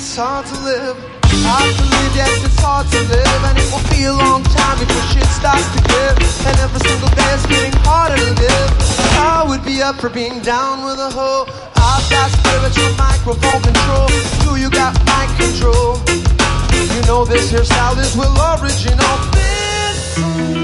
it's hard to live. Hard to live, yes, it's hard to live. And it won't be a long time before shit starts to give. And every single day it's getting harder to live. I would be up for being down with a hoe. I've got spiritual microphone control. Do you got mic control? You know this hairstyle is well original. This